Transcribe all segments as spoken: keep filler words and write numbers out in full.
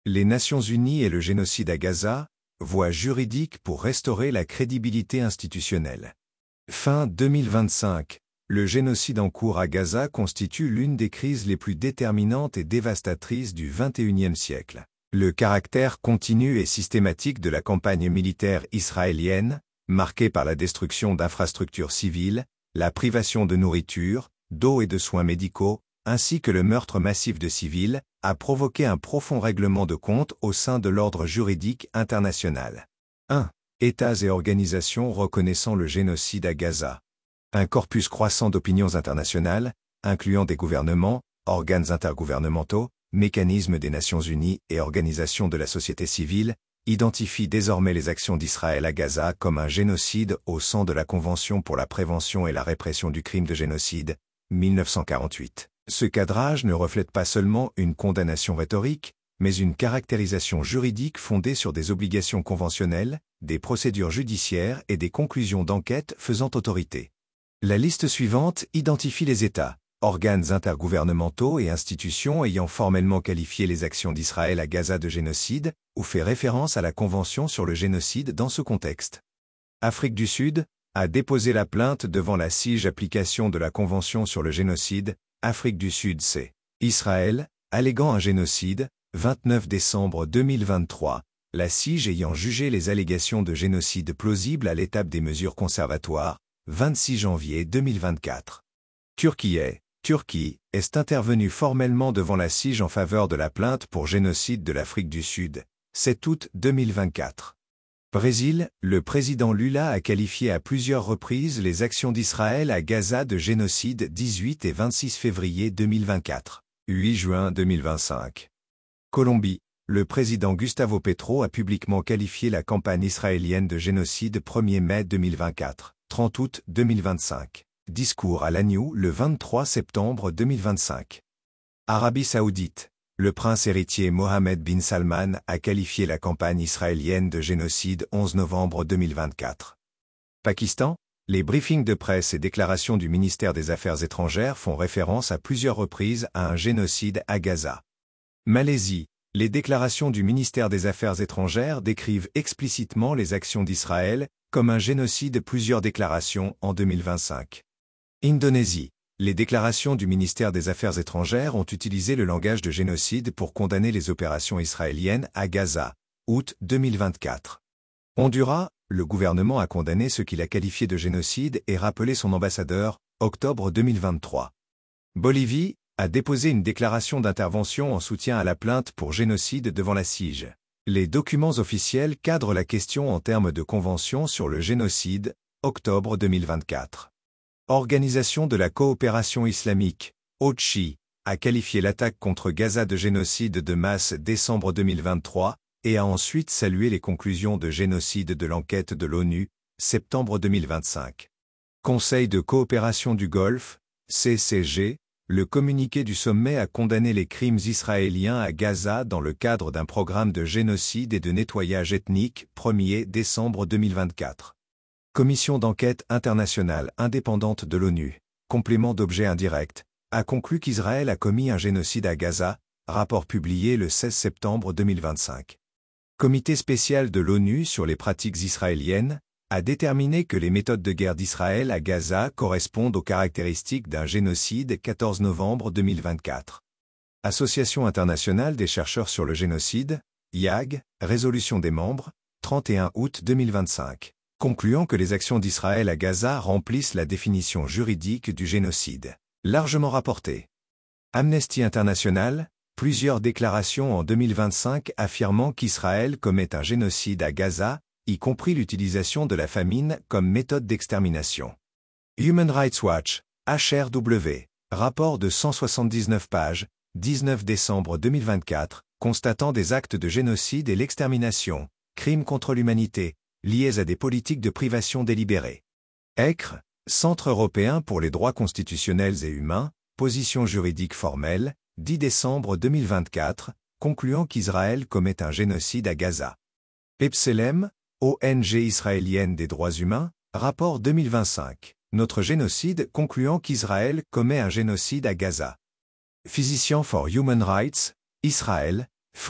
Les Nations Unies et le génocide à Gaza, voie juridique pour restaurer la crédibilité institutionnelle. Fin deux mille vingt-cinq. Le génocide en cours à Gaza constitue l'une des crises les plus déterminantes et dévastatrices du vingt et unième siècle. Le caractère continu et systématique de la campagne militaire israélienne, marquée par la destruction d'infrastructures civiles, la privation de nourriture, d'eau et de soins médicaux, ainsi que le meurtre massif de civils, a provoqué un profond règlement de compte au sein de l'ordre juridique international. un. États et organisations reconnaissant le génocide à Gaza. Un corpus croissant d'opinions internationales, incluant des gouvernements, organes intergouvernementaux, mécanismes des Nations Unies et organisations de la société civile, identifie désormais les actions d'Israël à Gaza comme un génocide au sein de la Convention pour la prévention et la répression du crime de génocide, mille neuf cent quarante-huit. Ce cadrage ne reflète pas seulement une condamnation rhétorique, mais une caractérisation juridique fondée sur des obligations conventionnelles, des procédures judiciaires et des conclusions d'enquête faisant autorité. La liste suivante identifie les États, organes intergouvernementaux et institutions ayant formellement qualifié les actions d'Israël à Gaza de génocide, ou fait référence à la Convention sur le génocide dans ce contexte. Afrique du Sud a déposé la plainte devant la C I J application de la Convention sur le génocide, Afrique du Sud C. Israël, alléguant un génocide, vingt-neuf décembre deux mille vingt-trois, la C I J ayant jugé les allégations de génocide plausibles à l'étape des mesures conservatoires, vingt-six janvier deux mille vingt-quatre. Turquie est, Turquie, est intervenue formellement devant la C I J en faveur de la plainte pour génocide de l'Afrique du Sud, sept août deux mille vingt-quatre. Brésil, le président Lula a qualifié à plusieurs reprises les actions d'Israël à Gaza de génocide dix-huit et vingt-six février deux mille vingt-quatre, huit juin deux mille vingt-cinq. Colombie, le président Gustavo Petro a publiquement qualifié la campagne israélienne de génocide premier mai deux mille vingt-quatre, trente août deux mille vingt-cinq. Discours à l'Agneau le vingt-trois septembre deux mille vingt-cinq. Arabie Saoudite. Le prince héritier Mohammed bin Salman a qualifié la campagne israélienne de génocide onze novembre deux mille vingt-quatre. Pakistan. Les briefings de presse et déclarations du ministère des Affaires étrangères font référence à plusieurs reprises à un génocide à Gaza. Malaisie. Les déclarations du ministère des Affaires étrangères décrivent explicitement les actions d'Israël comme un génocide, plusieurs déclarations en deux mille vingt-cinq. Indonésie. Les déclarations du ministère des Affaires étrangères ont utilisé le langage de génocide pour condamner les opérations israéliennes à Gaza, août deux mille vingt-quatre. Honduras, le gouvernement a condamné ce qu'il a qualifié de génocide et rappelé son ambassadeur, octobre deux mille vingt-trois. Bolivie a déposé une déclaration d'intervention en soutien à la plainte pour génocide devant la C I J. Les documents officiels cadrent la question en termes de convention sur le génocide, octobre deux mille vingt-quatre. Organisation de la coopération islamique, O T C I, a qualifié l'attaque contre Gaza de génocide de masse décembre deux mille vingt-trois et a ensuite salué les conclusions de génocide de l'enquête de l'ONU, septembre deux mille vingt-cinq. Conseil de coopération du Golfe, C C G, le communiqué du sommet a condamné les crimes israéliens à Gaza dans le cadre d'un programme de génocide et de nettoyage ethnique, premier décembre deux mille vingt-quatre. Commission d'enquête internationale indépendante de l'ONU, complément d'objet indirect, a conclu qu'Israël a commis un génocide à Gaza, rapport publié le seize septembre deux mille vingt-cinq. Comité spécial de l'ONU sur les pratiques israéliennes a déterminé que les méthodes de guerre d'Israël à Gaza correspondent aux caractéristiques d'un génocide quatorze novembre deux mille vingt-quatre. Association internationale des chercheurs sur le génocide, I A G, résolution des membres, trente et un août deux mille vingt-cinq. Concluant que les actions d'Israël à Gaza remplissent la définition juridique du génocide. Largement rapporté. Amnesty International, plusieurs déclarations en deux mille vingt-cinq affirmant qu'Israël commet un génocide à Gaza, y compris l'utilisation de la famine comme méthode d'extermination. Human Rights Watch, H R W, rapport de cent soixante-dix-neuf pages, dix-neuf décembre deux mille vingt-quatre, constatant des actes de génocide et l'extermination, crimes contre l'humanité, liés à des politiques de privation délibérée. E C R, Centre européen pour les droits constitutionnels et humains, position juridique formelle, dix décembre deux mille vingt-quatre, concluant qu'Israël commet un génocide à Gaza. B'Tselem, O N G israélienne des droits humains, rapport deux mille vingt-cinq, notre génocide concluant qu'Israël commet un génocide à Gaza. Physicians for Human Rights, Israël, Free,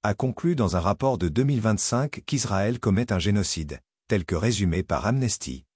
a conclu dans un rapport de deux mille vingt-cinq qu'Israël commet un génocide, tel que résumé par Amnesty.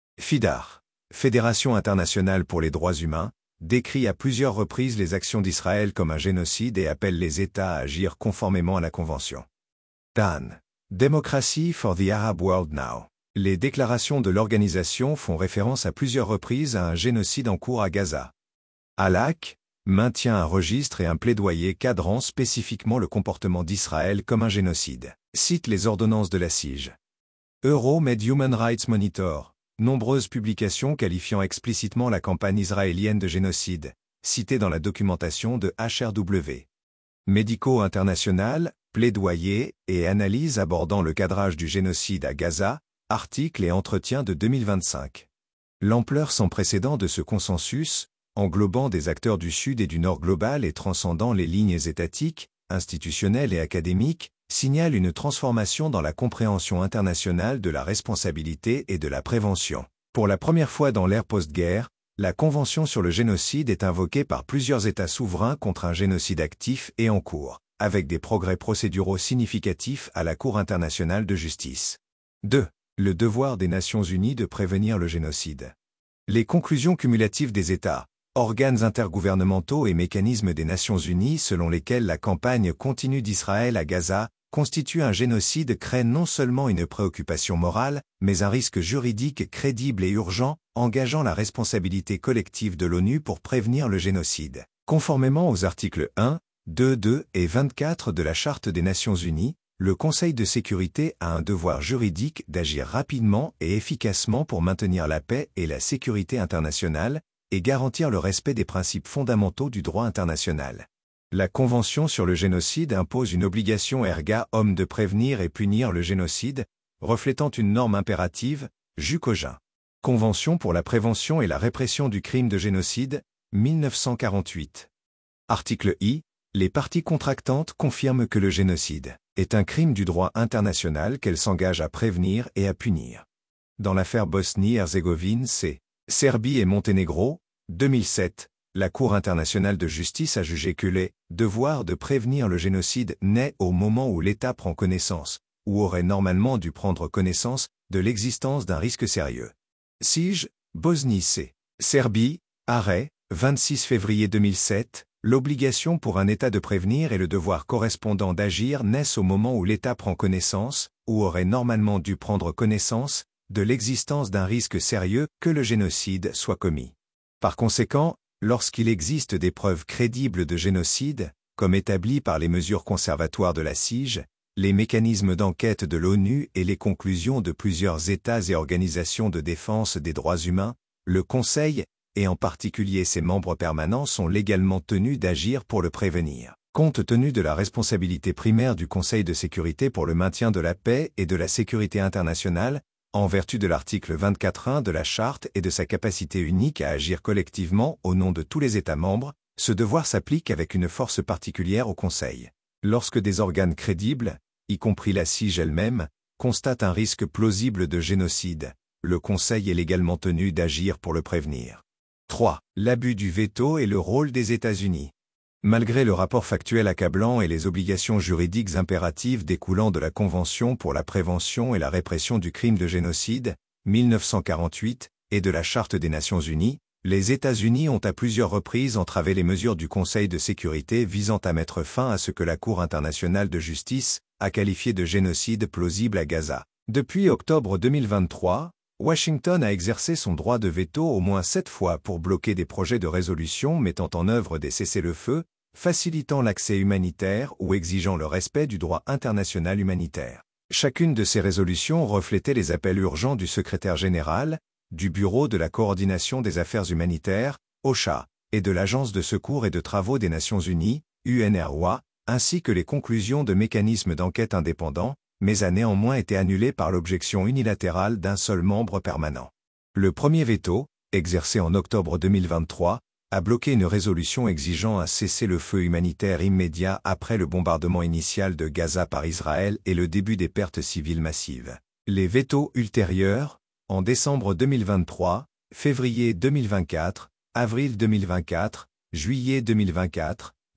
FIDAR, Fédération internationale pour les droits humains, décrit à plusieurs reprises les actions d'Israël comme un génocide et appelle les États à agir conformément à la Convention. D A N, Democracy for the Arab World Now. Les déclarations de l'organisation font référence à plusieurs reprises à un génocide en cours à Gaza. Halak maintient un registre et un plaidoyer cadrant spécifiquement le comportement d'Israël comme un génocide. Cite les ordonnances de la C I J. Euromed Human Rights Monitor. Nombreuses publications qualifiant explicitement la campagne israélienne de génocide, citées dans la documentation de H R W. Médico International, plaidoyer et analyse abordant le cadrage du génocide à Gaza, articles et entretiens de deux mille vingt-cinq. L'ampleur sans précédent de ce consensus, englobant des acteurs du Sud et du Nord global et transcendant les lignes étatiques, institutionnelles et académiques, signale une transformation dans la compréhension internationale de la responsabilité et de la prévention. Pour la première fois dans l'ère post-guerre, la Convention sur le génocide est invoquée par plusieurs États souverains contre un génocide actif et en cours, avec des progrès procéduraux significatifs à la Cour internationale de justice. deux. Le devoir des Nations unies de prévenir le génocide. Les conclusions cumulatives des États, organes intergouvernementaux et mécanismes des Nations unies selon lesquels la campagne continue d'Israël à Gaza constitue un génocide crée non seulement une préoccupation morale, mais un risque juridique crédible et urgent, engageant la responsabilité collective de l'ONU pour prévenir le génocide. Conformément aux articles un, deux, deux et vingt-quatre de la Charte des Nations unies, le Conseil de sécurité a un devoir juridique d'agir rapidement et efficacement pour maintenir la paix et la sécurité internationale et garantir le respect des principes fondamentaux du droit international. La Convention sur le génocide impose une obligation erga omnes de prévenir et punir le génocide, reflétant une norme impérative, jus cogent. Convention pour la prévention et la répression du crime de génocide, mille neuf cent quarante-huit. Article I. Les parties contractantes confirment que le génocide est un crime du droit international qu'elles s'engagent à prévenir et à punir. Dans l'affaire Bosnie-Herzégovine, c'est Serbie et Monténégro, deux mille sept, la Cour internationale de justice a jugé que les devoirs de prévenir le génocide naît au moment où l'État prend connaissance, ou aurait normalement dû prendre connaissance, de l'existence d'un risque sérieux. C I J, Bosnie C. Serbie, arrêt, vingt-six février deux mille sept, l'obligation pour un État de prévenir et le devoir correspondant d'agir naissent au moment où l'État prend connaissance, ou aurait normalement dû prendre connaissance, de l'existence d'un risque sérieux que le génocide soit commis. Par conséquent, lorsqu'il existe des preuves crédibles de génocide, comme établies par les mesures conservatoires de la C I J, les mécanismes d'enquête de l'ONU et les conclusions de plusieurs États et organisations de défense des droits humains, le Conseil, et en particulier ses membres permanents sont légalement tenus d'agir pour le prévenir. Compte tenu de la responsabilité primaire du Conseil de sécurité pour le maintien de la paix et de la sécurité internationale, en vertu de l'article vingt-quatre point un de la Charte et de sa capacité unique à agir collectivement au nom de tous les États membres, ce devoir s'applique avec une force particulière au Conseil. Lorsque des organes crédibles, y compris la C I J elle-même, constatent un risque plausible de génocide, le Conseil est légalement tenu d'agir pour le prévenir. trois. L'abus du veto et le rôle des États-Unis. Malgré le rapport factuel accablant et les obligations juridiques impératives découlant de la Convention pour la prévention et la répression du crime de génocide, mille neuf cent quarante-huit, et de la Charte des Nations unies, les États-Unis ont à plusieurs reprises entravé les mesures du Conseil de sécurité visant à mettre fin à ce que la Cour internationale de justice a qualifié de génocide plausible à Gaza. Depuis octobre deux mille vingt-trois, Washington a exercé son droit de veto au moins sept fois pour bloquer des projets de résolution mettant en œuvre des cessez-le-feu, facilitant l'accès humanitaire ou exigeant le respect du droit international humanitaire. Chacune de ces résolutions reflétait les appels urgents du secrétaire général, du Bureau de la coordination des affaires humanitaires, OCHA, et de l'Agence de secours et de travaux des Nations unies, U N R W A, ainsi que les conclusions de mécanismes d'enquête indépendants, mais a néanmoins été annulé par l'objection unilatérale d'un seul membre permanent. Le premier veto, exercé en octobre deux mille vingt-trois, a bloqué une résolution exigeant un cessez-le-feu humanitaire immédiat après le bombardement initial de Gaza par Israël et le début des pertes civiles massives. Les vétos ultérieurs, en décembre deux mille vingt-trois, février deux mille vingt-quatre, avril deux mille vingt-quatre, juillet deux mille vingt-quatre,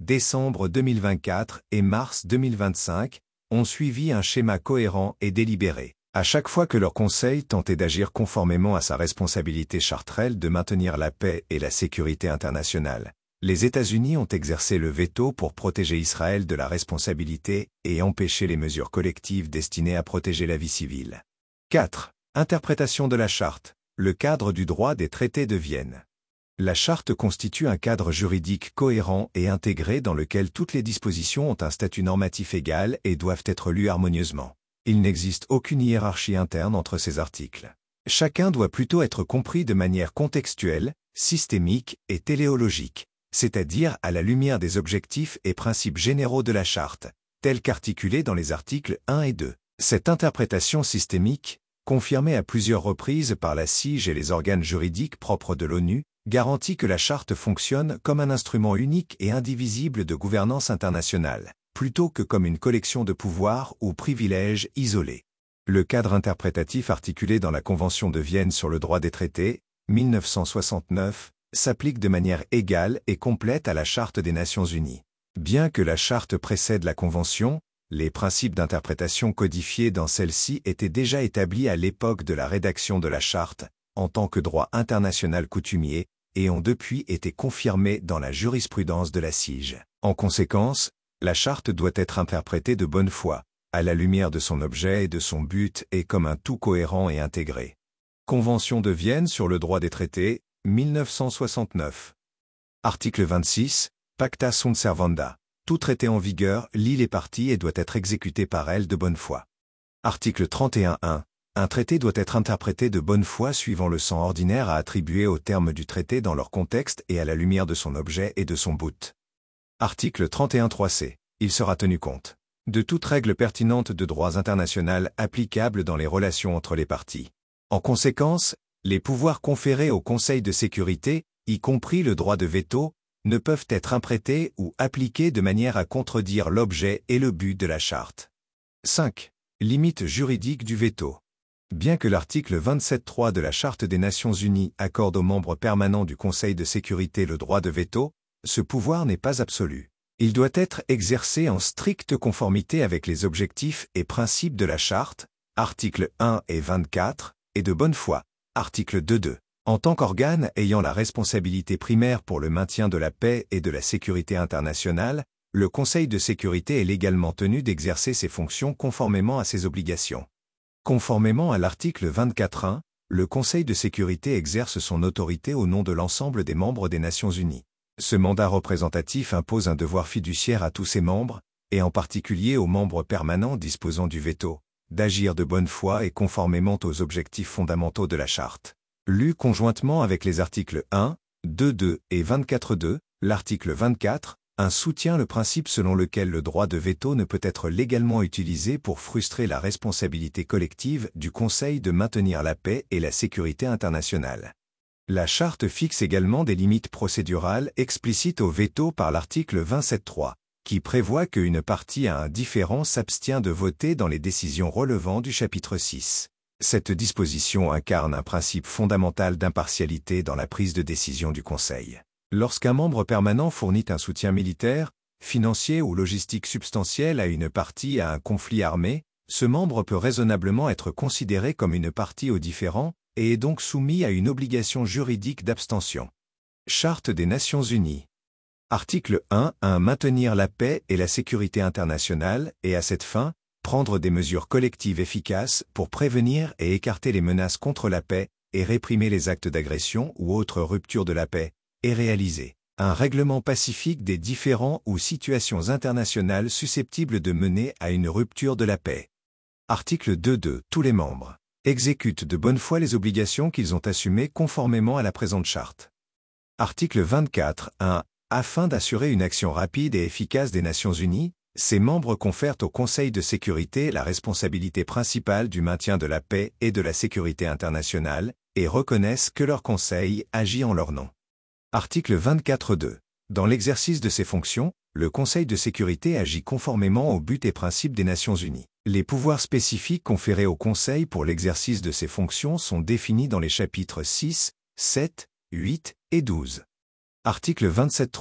décembre deux mille vingt-quatre et mars deux mille vingt-cinq, ont suivi un schéma cohérent et délibéré. À chaque fois que leur conseil tentait d'agir conformément à sa responsabilité chartrelle de maintenir la paix et la sécurité internationale, les États-Unis ont exercé le veto pour protéger Israël de la responsabilité et empêcher les mesures collectives destinées à protéger la vie civile. quatre. Interprétation de la Charte, le cadre du droit des traités de Vienne. La Charte constitue un cadre juridique cohérent et intégré dans lequel toutes les dispositions ont un statut normatif égal et doivent être lues harmonieusement. Il n'existe aucune hiérarchie interne entre ces articles. Chacun doit plutôt être compris de manière contextuelle, systémique et téléologique, c'est-à-dire à la lumière des objectifs et principes généraux de la Charte, tels qu'articulés dans les articles un et deux. Cette interprétation systémique, confirmée à plusieurs reprises par la C I J et les organes juridiques propres de l'ONU, garantit que la Charte fonctionne comme un instrument unique et indivisible de gouvernance internationale, plutôt que comme une collection de pouvoirs ou privilèges isolés. Le cadre interprétatif articulé dans la Convention de Vienne sur le droit des traités, mille neuf cent soixante-neuf, s'applique de manière égale et complète à la Charte des Nations Unies. Bien que la Charte précède la Convention, les principes d'interprétation codifiés dans celle-ci étaient déjà établis à l'époque de la rédaction de la Charte, en tant que droit international coutumier, et ont depuis été confirmés dans la jurisprudence de la C I J. En conséquence, la Charte doit être interprétée de bonne foi, à la lumière de son objet et de son but et comme un tout cohérent et intégré. Convention de Vienne sur le droit des traités, mille neuf cent soixante-neuf. Article vingt-six, Pacta sunt servanda. Tout traité en vigueur lie les parties et doit être exécuté par elles de bonne foi. Article trente et un point un. Un traité doit être interprété de bonne foi suivant le sens ordinaire à attribuer aux termes du traité dans leur contexte et à la lumière de son objet et de son but. Article trente et un point trois c. Il sera tenu compte de toute règle pertinente de droit international applicable dans les relations entre les parties. En conséquence, les pouvoirs conférés au Conseil de sécurité, y compris le droit de veto, ne peuvent être imprêtés ou appliqués de manière à contredire l'objet et le but de la Charte. cinq. Limites juridiques du veto. Bien que l'article vingt-sept point trois de la Charte des Nations Unies accorde aux membres permanents du Conseil de sécurité le droit de veto, ce pouvoir n'est pas absolu. Il doit être exercé en stricte conformité avec les objectifs et principes de la Charte, articles un et vingt-quatre, et de bonne foi, article deux point deux. En tant qu'organe ayant la responsabilité primaire pour le maintien de la paix et de la sécurité internationale, le Conseil de sécurité est légalement tenu d'exercer ses fonctions conformément à ses obligations. Conformément à l'article vingt-quatre point un, le Conseil de sécurité exerce son autorité au nom de l'ensemble des membres des Nations Unies. Ce mandat représentatif impose un devoir fiduciaire à tous ses membres, et en particulier aux membres permanents disposant du veto, d'agir de bonne foi et conformément aux objectifs fondamentaux de la Charte. Lu conjointement avec les articles un, deux point deux et vingt-quatre point deux, l'article vingt-quatre, un soutient le principe selon lequel le droit de veto ne peut être légalement utilisé pour frustrer la responsabilité collective du Conseil de maintenir la paix et la sécurité internationale. La Charte fixe également des limites procédurales explicites au veto par l'article vingt-sept point trois, qui prévoit qu'une partie à un différend s'abstient de voter dans les décisions relevant du chapitre six. Cette disposition incarne un principe fondamental d'impartialité dans la prise de décision du Conseil. Lorsqu'un membre permanent fournit un soutien militaire, financier ou logistique substantiel à une partie à un conflit armé, ce membre peut raisonnablement être considéré comme une partie au différend et est donc soumis à une obligation juridique d'abstention. Charte des Nations Unies. Article un point un. Maintenir la paix et la sécurité internationale et, à cette fin, prendre des mesures collectives efficaces pour prévenir et écarter les menaces contre la paix et réprimer les actes d'agression ou autres ruptures de la paix, et réaliser un règlement pacifique des différends ou situations internationales susceptibles de mener à une rupture de la paix. Article deux point deux. Tous les membres exécutent de bonne foi les obligations qu'ils ont assumées conformément à la présente charte. Article vingt-quatre point un. Afin d'assurer une action rapide et efficace des Nations Unies, ses membres confèrent au Conseil de sécurité la responsabilité principale du maintien de la paix et de la sécurité internationale, et reconnaissent que leur Conseil agit en leur nom. Article vingt-quatre point deux. Dans l'exercice de ses fonctions, le Conseil de sécurité agit conformément aux buts et principes des Nations Unies. Les pouvoirs spécifiques conférés au Conseil pour l'exercice de ses fonctions sont définis dans les chapitres six, sept, huit et douze. Article vingt-sept point trois.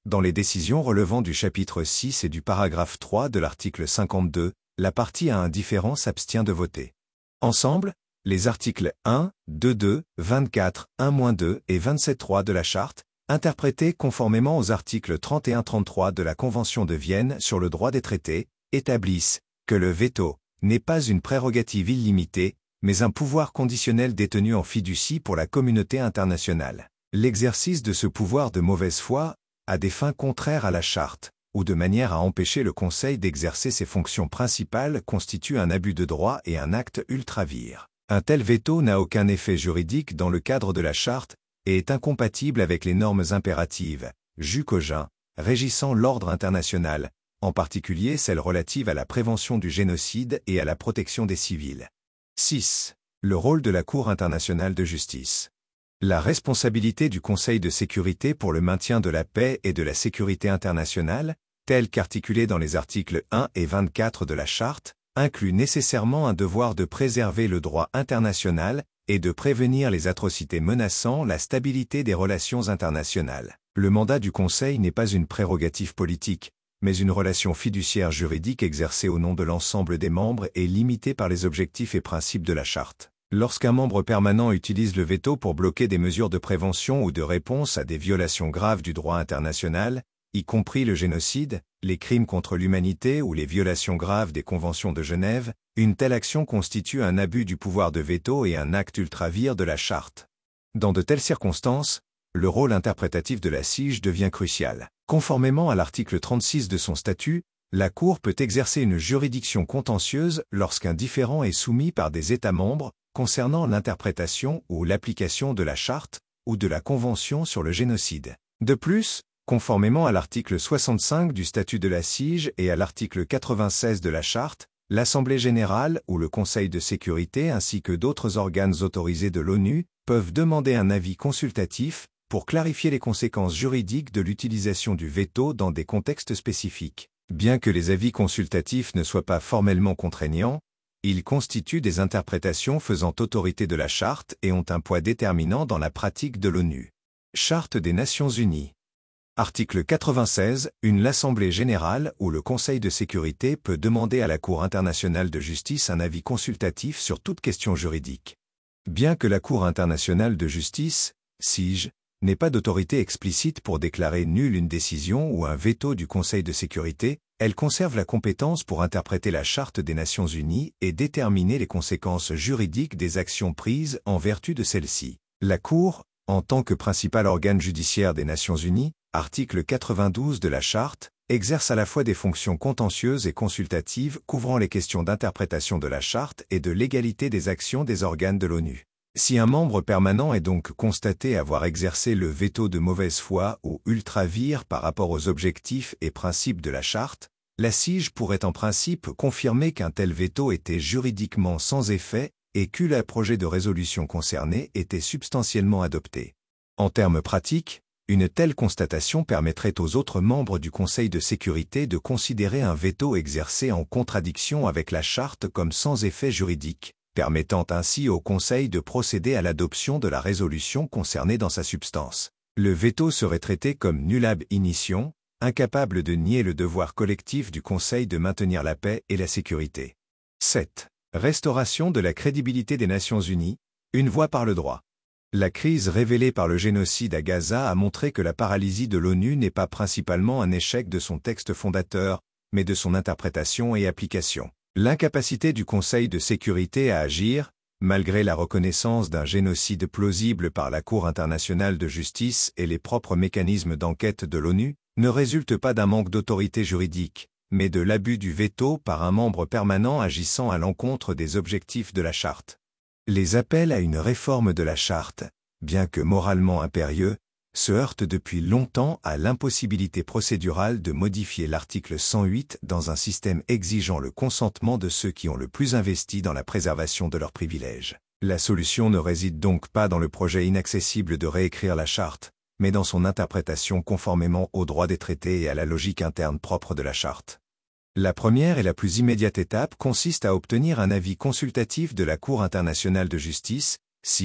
Dans les décisions relevant du chapitre six et du paragraphe trois de l'article cinquante-deux, la partie à un différend s'abstient de voter. Ensemble, les articles un, deux point deux, vingt-quatre, un point deux et vingt-sept point trois de la Charte, interprétés conformément aux articles trente et un trente-trois de la Convention de Vienne sur le droit des traités, établissent que le veto n'est pas une prérogative illimitée, mais un pouvoir conditionnel détenu en fiducie pour la communauté internationale. L'exercice de ce pouvoir de mauvaise foi, à des fins contraires à la Charte, ou de manière à empêcher le Conseil d'exercer ses fonctions principales constitue un abus de droit et un acte ultra-vires. Un tel veto n'a aucun effet juridique dans le cadre de la Charte et est incompatible avec les normes impératives, jus cogent, régissant l'ordre international, en particulier celles relatives à la prévention du génocide et à la protection des civils. six. Le rôle de la Cour internationale de justice. La responsabilité du Conseil de sécurité pour le maintien de la paix et de la sécurité internationale, telle qu'articulée dans les articles un et vingt-quatre de la Charte, inclut nécessairement un devoir de préserver le droit international et de prévenir les atrocités menaçant la stabilité des relations internationales. Le mandat du Conseil n'est pas une prérogative politique, mais une relation fiduciaire juridique exercée au nom de l'ensemble des membres et limitée par les objectifs et principes de la Charte. Lorsqu'un membre permanent utilise le veto pour bloquer des mesures de prévention ou de réponse à des violations graves du droit international, y compris le génocide, les crimes contre l'humanité ou les violations graves des conventions de Genève, une telle action constitue un abus du pouvoir de veto et un acte ultra-vires de la Charte. Dans de telles circonstances, le rôle interprétatif de la S I J devient crucial. Conformément à l'article trente-six de son statut, la Cour peut exercer une juridiction contentieuse lorsqu'un différend est soumis par des États membres concernant l'interprétation ou l'application de la Charte ou de la Convention sur le génocide. De plus, conformément à l'article soixante-cinq du statut de la S I J et à l'article quatre-vingt-seize de la Charte, l'Assemblée générale ou le Conseil de sécurité ainsi que d'autres organes autorisés de l'ONU peuvent demander un avis consultatif pour clarifier les conséquences juridiques de l'utilisation du veto dans des contextes spécifiques. Bien que les avis consultatifs ne soient pas formellement contraignants, ils constituent des interprétations faisant autorité de la Charte et ont un poids déterminant dans la pratique de l'ONU. Charte des Nations Unies. Article quatre-vingt-seize. Une l'Assemblée générale ou le Conseil de sécurité peut demander à la Cour internationale de justice un avis consultatif sur toute question juridique. Bien que la Cour internationale de justice, S I J, n'ait pas d'autorité explicite pour déclarer nulle une décision ou un veto du Conseil de sécurité, elle conserve la compétence pour interpréter la Charte des Nations Unies et déterminer les conséquences juridiques des actions prises en vertu de celle-ci. La Cour, en tant que principal organe judiciaire des Nations Unies, article quatre-vingt-douze de la Charte, exerce à la fois des fonctions contentieuses et consultatives couvrant les questions d'interprétation de la Charte et de légalité des actions des organes de l'ONU. Si un membre permanent est donc constaté avoir exercé le veto de mauvaise foi ou ultra-vires par rapport aux objectifs et principes de la Charte, la S I J pourrait en principe confirmer qu'un tel veto était juridiquement sans effet et que le projet de résolution concerné était substantiellement adopté. En termes pratiques, une telle constatation permettrait aux autres membres du Conseil de sécurité de considérer un veto exercé en contradiction avec la Charte comme sans effet juridique, permettant ainsi au Conseil de procéder à l'adoption de la résolution concernée dans sa substance. Le veto serait traité comme nulle ab initio, incapable de nier le devoir collectif du Conseil de maintenir la paix et la sécurité. sept. Restauration de la crédibilité des Nations Unies, une voie par le droit. La crise révélée par le génocide à Gaza a montré que la paralysie de l'ONU n'est pas principalement un échec de son texte fondateur, mais de son interprétation et application. L'incapacité du Conseil de sécurité à agir, malgré la reconnaissance d'un génocide plausible par la Cour internationale de justice et les propres mécanismes d'enquête de l'ONU, ne résulte pas d'un manque d'autorité juridique, mais de l'abus du veto par un membre permanent agissant à l'encontre des objectifs de la Charte. Les appels à une réforme de la Charte, bien que moralement impérieux, se heurtent depuis longtemps à l'impossibilité procédurale de modifier l'article cent huit dans un système exigeant le consentement de ceux qui ont le plus investi dans la préservation de leurs privilèges. La solution ne réside donc pas dans le projet inaccessible de réécrire la Charte, mais dans son interprétation conformément au droit des traités et à la logique interne propre de la Charte. La première et la plus immédiate étape consiste à obtenir un avis consultatif de la Cour internationale de justice, S I J,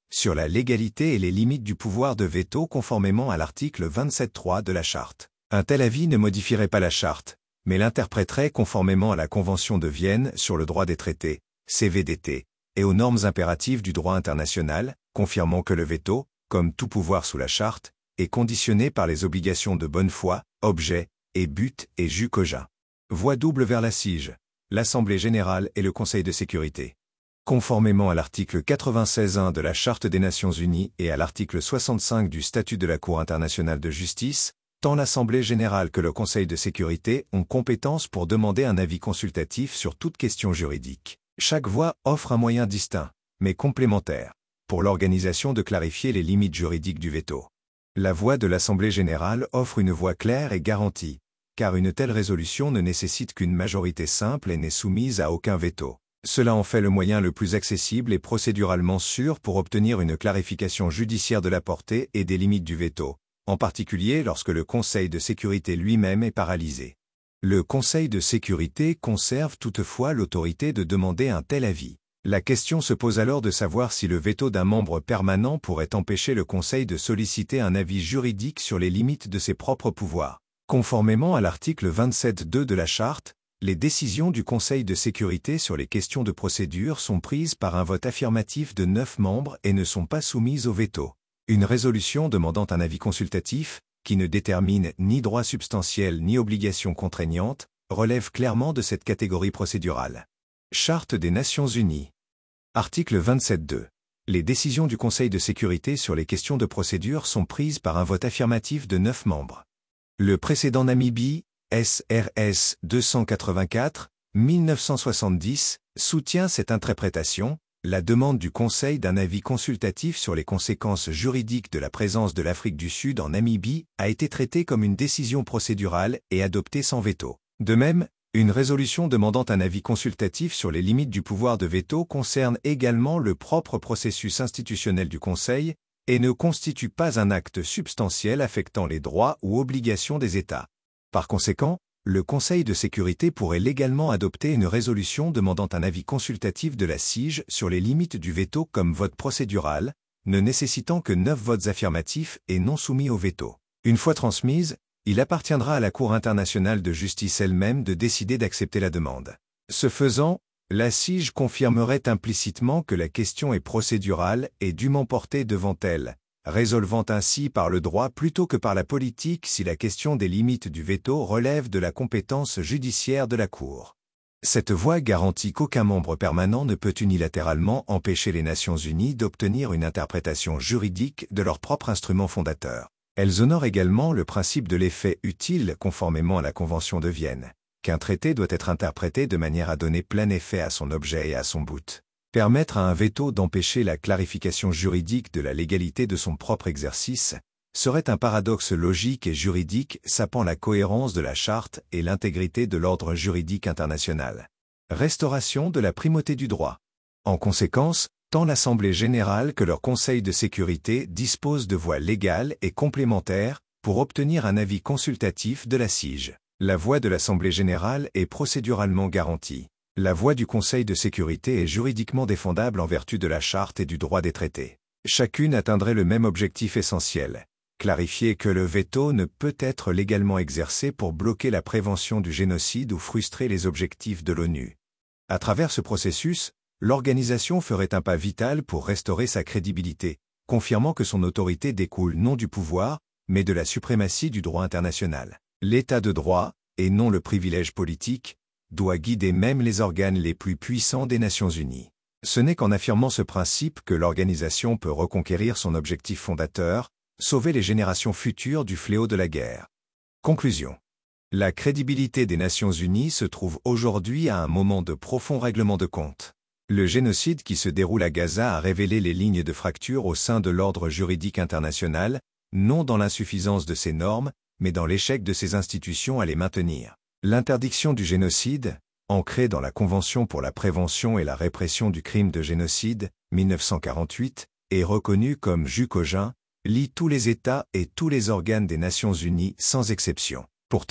sur la légalité et les limites du pouvoir de veto conformément à l'article vingt-sept point trois de la Charte. Un tel avis ne modifierait pas la Charte, mais l'interpréterait conformément à la Convention de Vienne sur le droit des traités, C V D T, et aux normes impératives du droit international, confirmant que le veto, comme tout pouvoir sous la Charte, est conditionné par les obligations de bonne foi, objet, et but et jus cogent. Voie double vers la C I G, l'Assemblée générale et le Conseil de sécurité. Conformément à l'article quatre-vingt-seize point un de la Charte des Nations unies et à l'article soixante-cinq du statut de la Cour internationale de justice, tant l'Assemblée générale que le Conseil de sécurité ont compétence pour demander un avis consultatif sur toute question juridique. Chaque voie offre un moyen distinct, mais complémentaire, pour l'organisation de clarifier les limites juridiques du veto. La voie de l'Assemblée générale offre une voie claire et garantie, car une telle résolution ne nécessite qu'une majorité simple et n'est soumise à aucun veto. Cela en fait le moyen le plus accessible et procéduralement sûr pour obtenir une clarification judiciaire de la portée et des limites du veto, en particulier lorsque le Conseil de sécurité lui-même est paralysé. Le Conseil de sécurité conserve toutefois l'autorité de demander un tel avis. La question se pose alors de savoir si le veto d'un membre permanent pourrait empêcher le Conseil de solliciter un avis juridique sur les limites de ses propres pouvoirs. Conformément à l'article vingt-sept point deux de la Charte, les décisions du Conseil de sécurité sur les questions de procédure sont prises par un vote affirmatif de neuf membres et ne sont pas soumises au veto. Une résolution demandant un avis consultatif, qui ne détermine ni droit substantiel ni obligation contraignante, relève clairement de cette catégorie procédurale. Charte des Nations unies. Article vingt-sept point deux. Les décisions du Conseil de sécurité sur les questions de procédure sont prises par un vote affirmatif de neuf membres. Le précédent Namibie, S R S deux cent quatre-vingt-quatre, mille neuf cent soixante-dix, soutient cette interprétation. La demande du Conseil d'un avis consultatif sur les conséquences juridiques de la présence de l'Afrique du Sud en Namibie a été traitée comme une décision procédurale et adoptée sans veto. De même, une résolution demandant un avis consultatif sur les limites du pouvoir de veto concerne également le propre processus institutionnel du Conseil et ne constitue pas un acte substantiel affectant les droits ou obligations des États. Par conséquent, le Conseil de sécurité pourrait légalement adopter une résolution demandant un avis consultatif de la C I G sur les limites du veto comme vote procédural, ne nécessitant que neuf votes affirmatifs et non soumis au veto. Une fois transmise, il appartiendra à la Cour internationale de justice elle-même de décider d'accepter la demande. Ce faisant, la C I G confirmerait implicitement que la question est procédurale et dûment portée devant elle, résolvant ainsi par le droit plutôt que par la politique si la question des limites du veto relève de la compétence judiciaire de la Cour. Cette voie garantit qu'aucun membre permanent ne peut unilatéralement empêcher les Nations unies d'obtenir une interprétation juridique de leur propre instrument fondateur. Elles honorent également le principe de l'effet utile conformément à la Convention de Vienne, qu'un traité doit être interprété de manière à donner plein effet à son objet et à son but. Permettre à un veto d'empêcher la clarification juridique de la légalité de son propre exercice serait un paradoxe logique et juridique sapant la cohérence de la Charte et l'intégrité de l'ordre juridique international. Restauration de la primauté du droit. En conséquence, tant l'Assemblée générale que leur Conseil de sécurité disposent de voies légales et complémentaires pour obtenir un avis consultatif de la C I G. La voie de l'Assemblée générale est procéduralement garantie. La voie du Conseil de sécurité est juridiquement défendable en vertu de la Charte et du droit des traités. Chacune atteindrait le même objectif essentiel, clarifier que le veto ne peut être légalement exercé pour bloquer la prévention du génocide ou frustrer les objectifs de l'ONU. À travers ce processus, l'organisation ferait un pas vital pour restaurer sa crédibilité, confirmant que son autorité découle non du pouvoir, mais de la suprématie du droit international. L'état de droit, et non le privilège politique, doit guider même les organes les plus puissants des Nations unies. Ce n'est qu'en affirmant ce principe que l'organisation peut reconquérir son objectif fondateur, sauver les générations futures du fléau de la guerre. Conclusion. La crédibilité des Nations unies se trouve aujourd'hui à un moment de profond règlement de compte. Le génocide qui se déroule à Gaza a révélé les lignes de fracture au sein de l'ordre juridique international, non dans l'insuffisance de ses normes, mais dans l'échec de ses institutions à les maintenir. L'interdiction du génocide, ancrée dans la Convention pour la prévention et la répression du crime de génocide, mille neuf cent quarante-huit, est reconnue comme jus cogent, lie tous les États et tous les organes des Nations unies sans exception. Pourtant,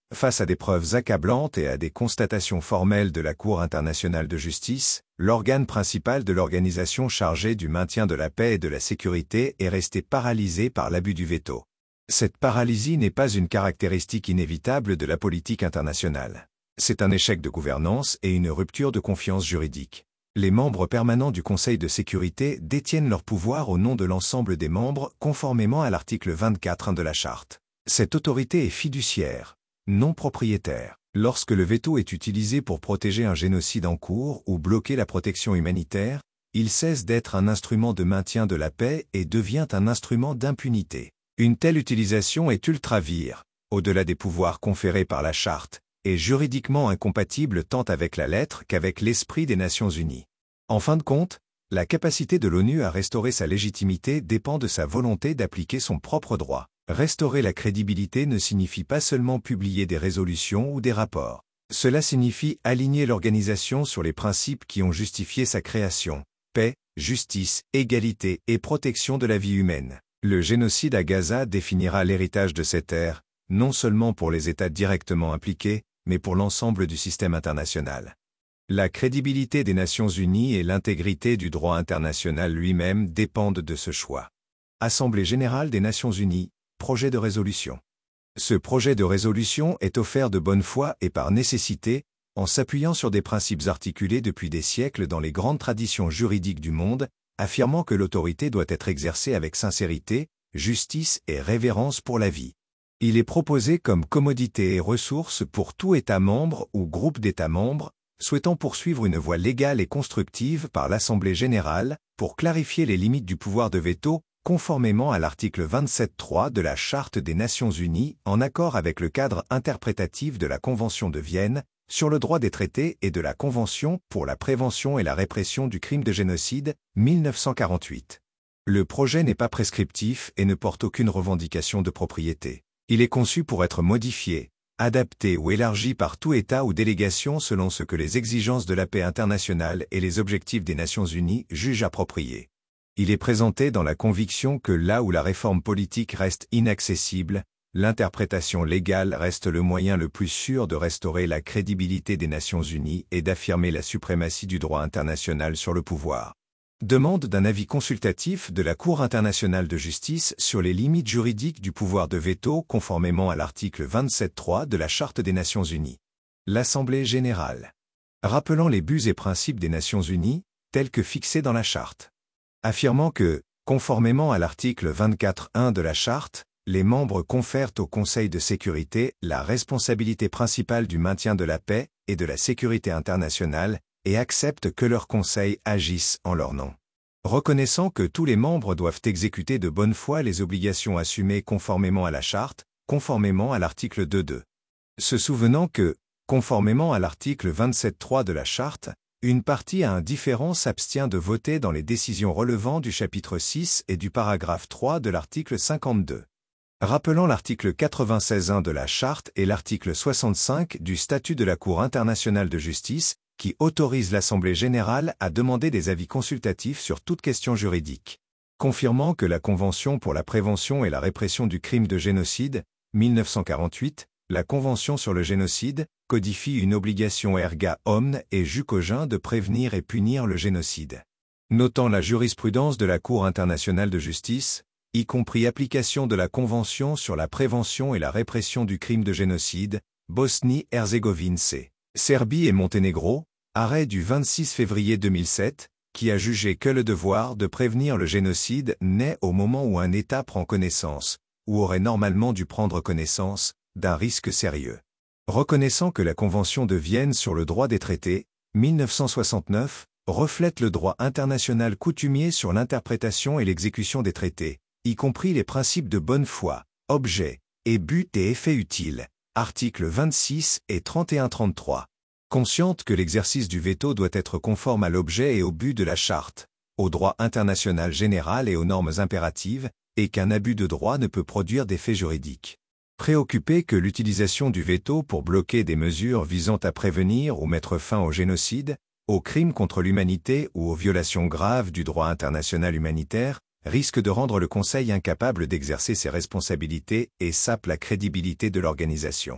Face à des preuves accablantes et à des constatations formelles de la Cour internationale de justice, l'organe principal de l'organisation chargée du maintien de la paix et de la sécurité est resté paralysé par l'abus du veto. Cette paralysie n'est pas une caractéristique inévitable de la politique internationale. C'est un échec de gouvernance et une rupture de confiance juridique. Les membres permanents du Conseil de sécurité détiennent leur pouvoir au nom de l'ensemble des membres conformément à l'article vingt-quatre de la Charte. Cette autorité est fiduciaire, non propriétaire. Lorsque le veto est utilisé pour protéger un génocide en cours ou bloquer la protection humanitaire, il cesse d'être un instrument de maintien de la paix et devient un instrument d'impunité. Une telle utilisation est ultra vire, au-delà des pouvoirs conférés par la Charte, et juridiquement incompatible tant avec la lettre qu'avec l'esprit des Nations Unies. En fin de compte, la capacité de l'ONU à restaurer sa légitimité dépend de sa volonté d'appliquer son propre droit. Restaurer la crédibilité ne signifie pas seulement publier des résolutions ou des rapports. Cela signifie aligner l'organisation sur les principes qui ont justifié sa création: paix, justice, égalité et protection de la vie humaine. Le génocide à Gaza définira l'héritage de cette ère, non seulement pour les États directement impliqués, mais pour l'ensemble du système international. La crédibilité des Nations Unies et l'intégrité du droit international lui-même dépendent de ce choix. Assemblée générale des Nations Unies, projet de résolution. Ce projet de résolution est offert de bonne foi et par nécessité, en s'appuyant sur des principes articulés depuis des siècles dans les grandes traditions juridiques du monde, affirmant que l'autorité doit être exercée avec sincérité, justice et révérence pour la vie. Il est proposé comme commodité et ressource pour tout État membre ou groupe d'États membres, souhaitant poursuivre une voie légale et constructive par l'Assemblée générale, pour clarifier les limites du pouvoir de veto, conformément à l'article vingt-sept point trois de la Charte des Nations Unies, en accord avec le cadre interprétatif de la Convention de Vienne, sur le droit des traités et de la Convention pour la prévention et la répression du crime de génocide, mille neuf cent quarante-huit. Le projet n'est pas prescriptif et ne porte aucune revendication de propriété. Il est conçu pour être modifié, adapté ou élargi par tout État ou délégation selon ce que les exigences de la paix internationale et les objectifs des Nations Unies jugent approprié. Il est présenté dans la conviction que là où la réforme politique reste inaccessible, l'interprétation légale reste le moyen le plus sûr de restaurer la crédibilité des Nations Unies et d'affirmer la suprématie du droit international sur le pouvoir. Demande d'un avis consultatif de la Cour internationale de justice sur les limites juridiques du pouvoir de veto conformément à l'article vingt-sept point trois de la Charte des Nations Unies. L'Assemblée générale. Rappelant les buts et principes des Nations Unies, tels que fixés dans la Charte. Affirmant que, conformément à l'article vingt-quatre point un de la Charte, les membres confèrent au Conseil de sécurité la responsabilité principale du maintien de la paix et de la sécurité internationale et acceptent que leur Conseil agisse en leur nom. Reconnaissant que tous les membres doivent exécuter de bonne foi les obligations assumées conformément à la Charte, conformément à l'article deux point deux. Se souvenant que, conformément à l'article vingt-sept point trois de la Charte, une partie à un différend s'abstient de voter dans les décisions relevant du chapitre six et du paragraphe trois de l'article cinquante-deux. Rappelant l'article quatre-vingt-seize point un de la Charte et l'article soixante-cinq du statut de la Cour internationale de justice, qui autorise l'Assemblée générale à demander des avis consultatifs sur toute question juridique. Confirmant que la Convention pour la prévention et la répression du crime de génocide, mille neuf cent quarante-huit, la Convention sur le génocide, codifie une obligation erga omnes et jus cogent de prévenir et punir le génocide. Notant la jurisprudence de la Cour internationale de justice, y compris application de la Convention sur la prévention et la répression du crime de génocide, Bosnie-Herzégovine C. Serbie et Monténégro, arrêt du vingt-six février deux mille sept, qui a jugé que le devoir de prévenir le génocide naît au moment où un État prend connaissance, ou aurait normalement dû prendre connaissance, d'un risque sérieux. Reconnaissant que la Convention de Vienne sur le droit des traités, mille neuf cent soixante-neuf, reflète le droit international coutumier sur l'interprétation et l'exécution des traités, y compris les principes de bonne foi, objet, et but et effet utile, articles vingt-six et trente et un trente-trois. Consciente que l'exercice du veto doit être conforme à l'objet et au but de la Charte, au droit international général et aux normes impératives, et qu'un abus de droit ne peut produire d'effet juridique. Préoccupé que l'utilisation du veto pour bloquer des mesures visant à prévenir ou mettre fin au génocide, aux crimes contre l'humanité ou aux violations graves du droit international humanitaire, risque de rendre le Conseil incapable d'exercer ses responsabilités et sape la crédibilité de l'organisation.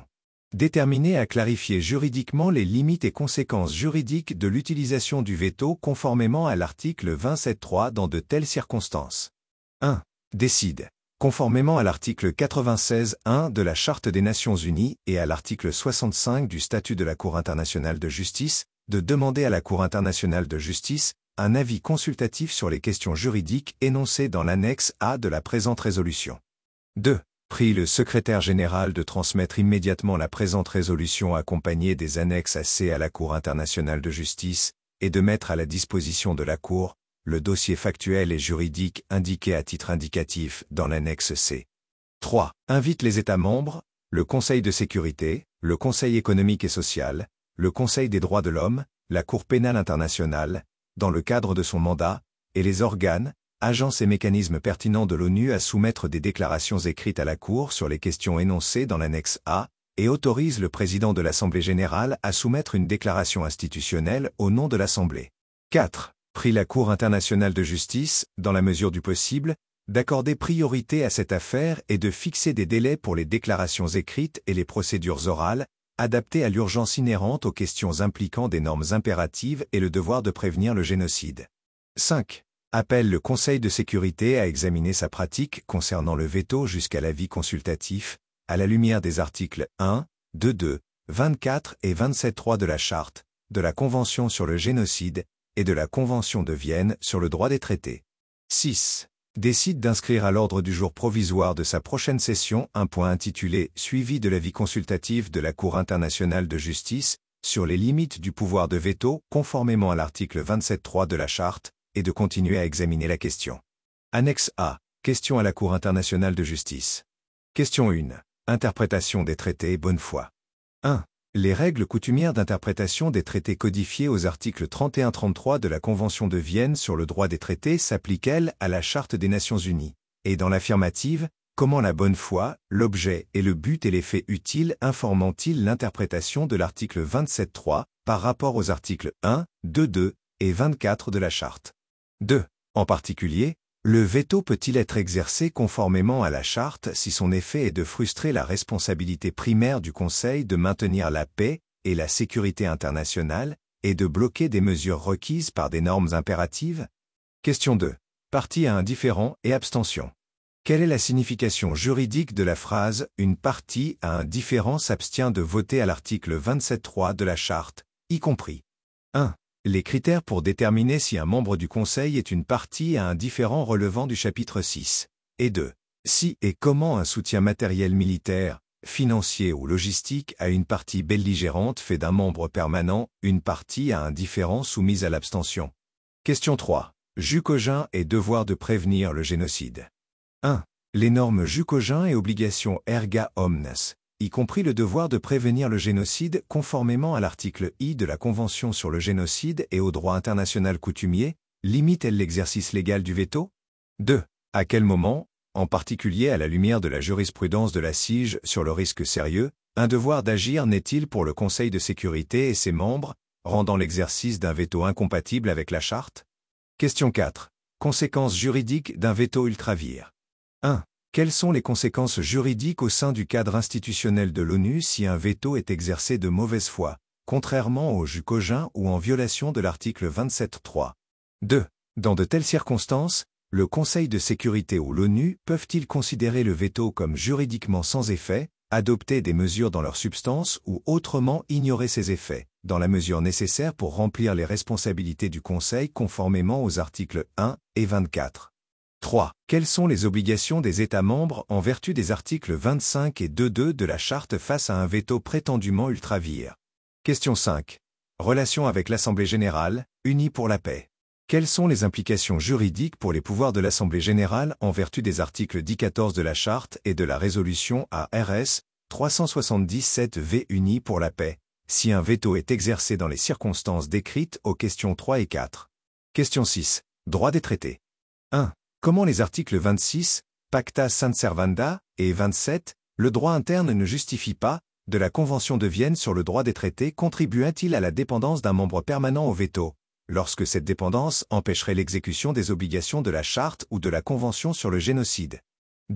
Déterminer à clarifier juridiquement les limites et conséquences juridiques de l'utilisation du veto conformément à l'article vingt-sept trois dans de telles circonstances. un. Décide, conformément à l'article quatre-vingt-seize point un de la Charte des Nations Unies et à l'article soixante-cinq du statut de la Cour internationale de justice, de demander à la Cour internationale de justice un avis consultatif sur les questions juridiques énoncées dans l'annexe A de la présente résolution. deux. Prie le secrétaire général de transmettre immédiatement la présente résolution accompagnée des annexes A C à la Cour internationale de justice et de mettre à la disposition de la Cour le dossier factuel et juridique indiqué à titre indicatif dans l'annexe C. trois. Invite les États membres, le Conseil de sécurité, le Conseil économique et social, le Conseil des droits de l'homme, la Cour pénale internationale, dans le cadre de son mandat, et les organes, agences et mécanismes pertinents de l'ONU à soumettre des déclarations écrites à la Cour sur les questions énoncées dans l'annexe A, et autorise le président de l'Assemblée générale à soumettre une déclaration institutionnelle au nom de l'Assemblée. quatre. Prie la Cour internationale de justice, dans la mesure du possible, d'accorder priorité à cette affaire et de fixer des délais pour les déclarations écrites et les procédures orales, adaptées à l'urgence inhérente aux questions impliquant des normes impératives et le devoir de prévenir le génocide. cinq. Appelle le Conseil de sécurité à examiner sa pratique concernant le veto jusqu'à l'avis consultatif, à la lumière des articles un, deux, deux, vingt-quatre et vingt-sept point trois de la Charte, de la Convention sur le génocide et de la Convention de Vienne sur le droit des traités. six. Décide d'inscrire à l'ordre du jour provisoire de sa prochaine session un point intitulé « Suivi de l'avis consultatif de la Cour internationale de justice sur les limites du pouvoir de veto conformément à l'article vingt-sept point trois de la Charte » et de continuer à examiner la question. Annexe A. Question à la Cour internationale de justice. Question un. Interprétation des traités bonne foi. un. Les règles coutumières d'interprétation des traités codifiés aux articles trente et un trente-trois de la Convention de Vienne sur le droit des traités s'appliquent-elles à la Charte des Nations Unies? Et dans l'affirmative, comment la bonne foi, l'objet et le but et les faits utiles informant-ils l'interprétation de l'article vingt-sept point trois par rapport aux articles un, deux, deux et vingt-quatre de la Charte? deux. En particulier, le veto peut-il être exercé conformément à la Charte si son effet est de frustrer la responsabilité primaire du Conseil de maintenir la paix et la sécurité internationale et de bloquer des mesures requises par des normes impératives? Question deux. Partie à un différend et abstention. Quelle est la signification juridique de la phrase « Une partie à un différend s'abstient de voter à l'article vingt-sept point trois de la Charte, y compris » un. Les critères pour déterminer si un membre du Conseil est une partie à un différend relevant du chapitre six. Et deux. Si et comment un soutien matériel militaire, financier ou logistique à une partie belligérante fait d'un membre permanent une partie à un différend soumise à l'abstention. Question trois. Jus cogent et devoir de prévenir le génocide. un. Les normes jus cogent et obligations erga omnes, y compris le devoir de prévenir le génocide conformément à l'article I de la Convention sur le génocide et au droit international coutumier, limitent-elles l'exercice légal du veto? deux. À quel moment, en particulier à la lumière de la jurisprudence de la C I J sur le risque sérieux, un devoir d'agir n'est-il pour le Conseil de sécurité et ses membres, rendant l'exercice d'un veto incompatible avec la Charte? Question quatre. Conséquences juridiques d'un veto ultravires. un. Quelles sont les conséquences juridiques au sein du cadre institutionnel de l'ONU si un veto est exercé de mauvaise foi, contrairement au jus cogent ou en violation de l'article vingt-sept point trois? deux. Dans de telles circonstances, le Conseil de sécurité ou l'ONU peuvent-ils considérer le veto comme juridiquement sans effet, adopter des mesures dans leur substance ou autrement ignorer ses effets, dans la mesure nécessaire pour remplir les responsabilités du Conseil conformément aux articles un et vingt-quatre? trois. Quelles sont les obligations des États membres en vertu des articles vingt-cinq et deux point deux de la Charte face à un veto prétendument ultravires? Question cinq. Relations avec l'Assemblée générale, unie pour la paix. Quelles sont les implications juridiques pour les pouvoirs de l'Assemblée générale en vertu des articles dix quatorze de la Charte et de la résolution A R S trois cent soixante-dix-sept V unie pour la paix, si un veto est exercé dans les circonstances décrites aux questions trois et quatre? Question six. Droit des traités. un. Comment les articles vingt-six, Pacta sunt servanda, et vingt-sept, le droit interne ne justifie pas, de la Convention de Vienne sur le droit des traités contribue-t-il à la dépendance d'un membre permanent au veto, lorsque cette dépendance empêcherait l'exécution des obligations de la Charte ou de la Convention sur le génocide? deux.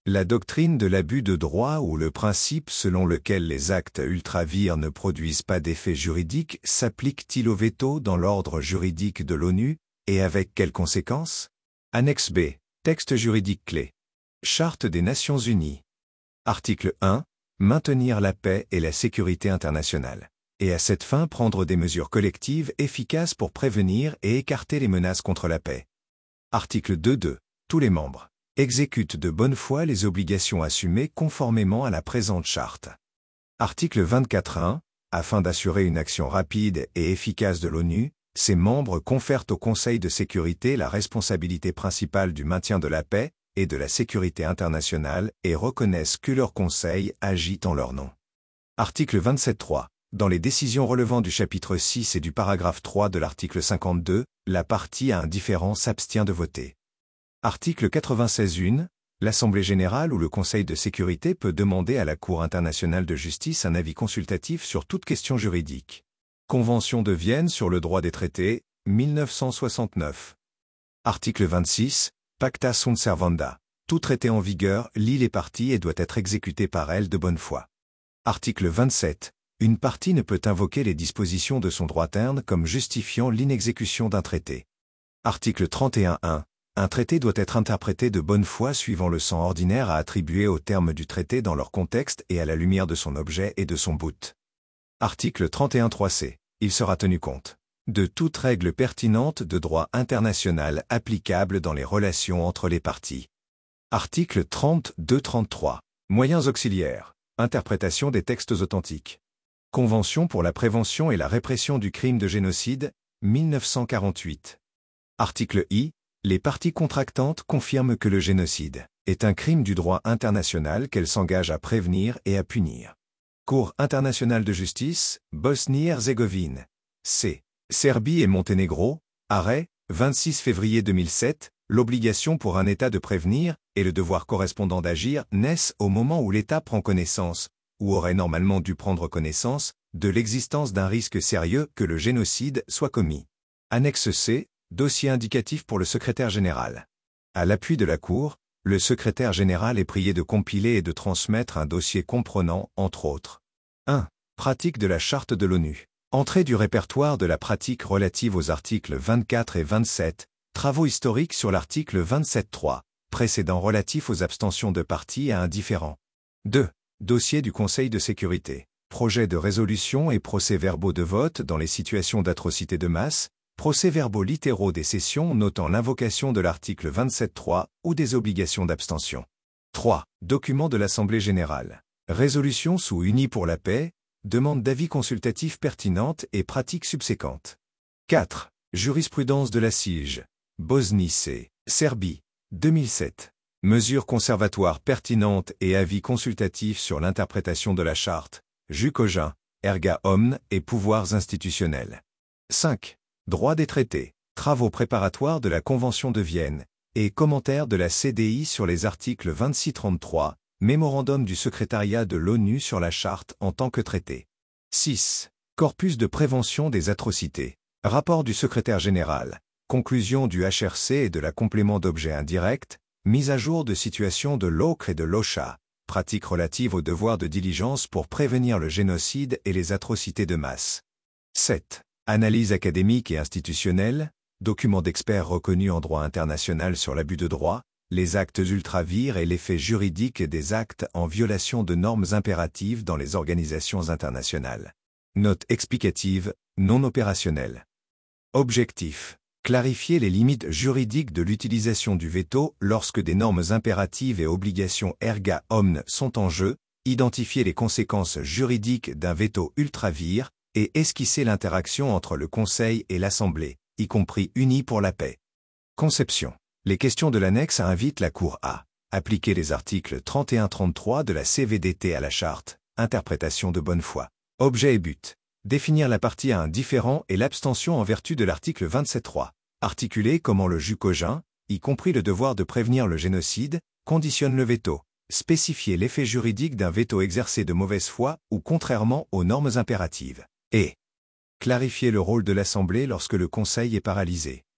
La doctrine de l'abus de droit ou le principe selon lequel les actes ultra-vires ne produisent pas d'effet juridique s'applique-t-il au veto dans l'ordre juridique de l'ONU, et avec quelles conséquences? Annexe B. Texte juridique clé. Charte des Nations Unies. Article un. Maintenir la paix et la sécurité internationale. Et à cette fin prendre des mesures collectives efficaces pour prévenir et écarter les menaces contre la paix. Article deux point deux. Tous les membres exécutent de bonne foi les obligations assumées conformément à la présente charte. Article vingt-quatre point un. Afin d'assurer une action rapide et efficace de l'ONU, ses membres confèrent au Conseil de sécurité la responsabilité principale du maintien de la paix et de la sécurité internationale et reconnaissent que leur Conseil agit en leur nom. Article vingt-sept point trois. Dans les décisions relevant du chapitre six et du paragraphe trois de l'article cinquante-deux, la partie à un différend s'abstient de voter. Article quatre-vingt-seize point un. L'Assemblée générale ou le Conseil de sécurité peut demander à la Cour internationale de justice un avis consultatif sur toute question juridique. Convention de Vienne sur le droit des traités, mille neuf cent soixante-neuf. Article vingt-six. Pacta sunt servanda. Tout traité en vigueur lie les parties et doit être exécuté par elles de bonne foi. Article vingt-sept. Une partie ne peut invoquer les dispositions de son droit interne comme justifiant l'inexécution d'un traité. Article trente et un point un. Un traité doit être interprété de bonne foi suivant le sens ordinaire à attribuer aux termes du traité dans leur contexte et à la lumière de son objet et de son but. Article trente et un point trois c. Il sera tenu compte de toute règle pertinente de droit international applicable dans les relations entre les parties. Article trente-deux trente-trois. Moyens auxiliaires. Interprétation des textes authentiques. Convention pour la prévention et la répression du crime de génocide, mille neuf cent quarante-huit. Article I. Les parties contractantes confirment que le génocide est un crime du droit international qu'elles s'engagent à prévenir et à punir. Cour internationale de justice, Bosnie-Herzégovine. C. Serbie et Monténégro. Arrêt, vingt-six février deux mille sept. L'obligation pour un État de prévenir et le devoir correspondant d'agir naissent au moment où l'État prend connaissance, ou aurait normalement dû prendre connaissance, de l'existence d'un risque sérieux que le génocide soit commis. Annexe C. Dossier indicatif pour le secrétaire général. À l'appui de la Cour, le secrétaire général est prié de compiler et de transmettre un dossier comprenant, entre autres, un. Pratique de la Charte de l'ONU. Entrée du répertoire de la pratique relative aux articles vingt-quatre et vingt-sept, travaux historiques sur l'article vingt-sept point trois, précédent relatif aux abstentions de parties à un différend. deux. Dossier du Conseil de sécurité. Projet de résolution et procès-verbaux de vote dans les situations d'atrocité de masse, procès-verbaux littéraux des sessions notant l'invocation de l'article vingt-sept point trois ou des obligations d'abstention. trois. Document de l'Assemblée générale. Résolution sous Unis pour la paix, demande d'avis consultatif pertinente et pratiques subséquentes. quatre. Jurisprudence de la C I J. Bosnie C. Serbie. deux mille sept. Mesures conservatoires pertinentes et avis consultatifs sur l'interprétation de la charte, jus cogent, erga omnes et pouvoirs institutionnels. cinq. Droit des traités, travaux préparatoires de la Convention de Vienne, et commentaires de la C D I sur les articles vingt-six trente-trois, mémorandum du secrétariat de l'ONU sur la charte en tant que traité. six. Corpus de prévention des atrocités, rapport du secrétaire général, conclusion du H R C et de la complément d'objets indirects, mise à jour de situation de l'O C R et de l'OCHA, pratique relative au devoir de diligence pour prévenir le génocide et les atrocités de masse. sept. Analyse académique et institutionnelle, document d'experts reconnus en droit international sur l'abus de droit, les actes ultra-vires et l'effet juridique des actes en violation de normes impératives dans les organisations internationales. Note explicative, non opérationnelle. Objectif. Clarifier les limites juridiques de l'utilisation du veto lorsque des normes impératives et obligations erga omnes sont en jeu, identifier les conséquences juridiques d'un veto ultra-vire, et esquisser l'interaction entre le Conseil et l'Assemblée, y compris Unis pour la paix. Conception. Les questions de l'annexe invitent la Cour à appliquer les articles trente et un trente-trois de la C V D T à la Charte, interprétation de bonne foi. Objet et but. Définir la partie à un différend et l'abstention en vertu de l'article vingt-sept point trois. Articuler comment le jus cogent, y compris le devoir de prévenir le génocide, conditionne le veto. Spécifier l'effet juridique d'un veto exercé de mauvaise foi ou contrairement aux normes impératives. Et clarifier le rôle de l'Assemblée lorsque le Conseil est paralysé.